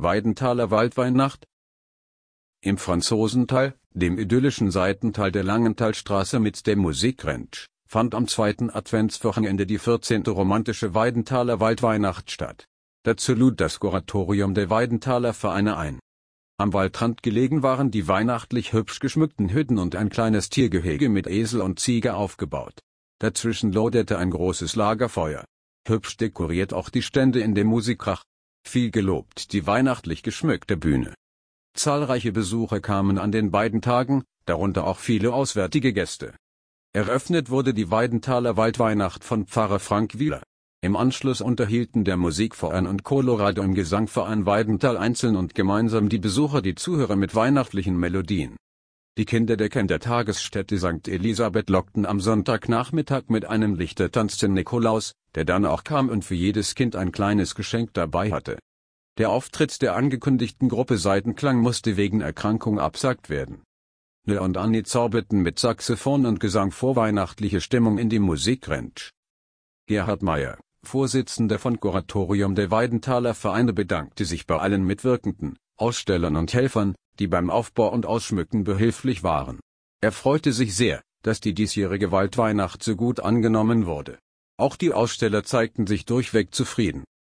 Weidenthaler Waldweihnacht. Im Franzosental, dem idyllischen Seitental der Langentalstraße mit der Musikranch, fand am 2. Adventswochenende die 14. romantische Weidenthaler Waldweihnacht statt. Dazu lud das Kuratorium der Weidenthaler Vereine ein. Am Waldrand gelegen waren die weihnachtlich hübsch geschmückten Hütten und ein kleines Tiergehege mit Esel und Ziege aufgebaut. Dazwischen loderte ein großes Lagerfeuer. Hübsch dekoriert auch die Stände in dem Musikrach. Viel gelobt die weihnachtlich geschmückte Bühne. Zahlreiche Besucher kamen an den beiden Tagen, darunter auch viele auswärtige Gäste. Eröffnet wurde die Weidenthaler Waldweihnacht von Pfarrer Frank Wieler. Im Anschluss unterhielten der Musikverein und Colorado im Gesangverein Weidenthal einzeln und gemeinsam die Besucher die Zuhörer mit weihnachtlichen Melodien. Die Kinder der Kindertagesstätte St. Elisabeth lockten am Sonntagnachmittag mit einem Lichtertanz den Nikolaus, der dann auch kam und für jedes Kind ein kleines Geschenk dabei hatte. Der Auftritt der angekündigten Gruppe Seidenklang musste wegen Erkrankung absagt werden. Nö und Anni zauberten mit Saxophon und Gesang vorweihnachtliche Stimmung in die Musikranch. Gerhard Meyer, Vorsitzender von Kuratorium der Weidenthaler Vereine, bedankte sich bei allen Mitwirkenden, Ausstellern und Helfern, die beim Aufbau und Ausschmücken behilflich waren. Er freute sich sehr, dass die diesjährige Waldweihnacht so gut angenommen wurde. Auch die Aussteller zeigten sich durchweg zufrieden.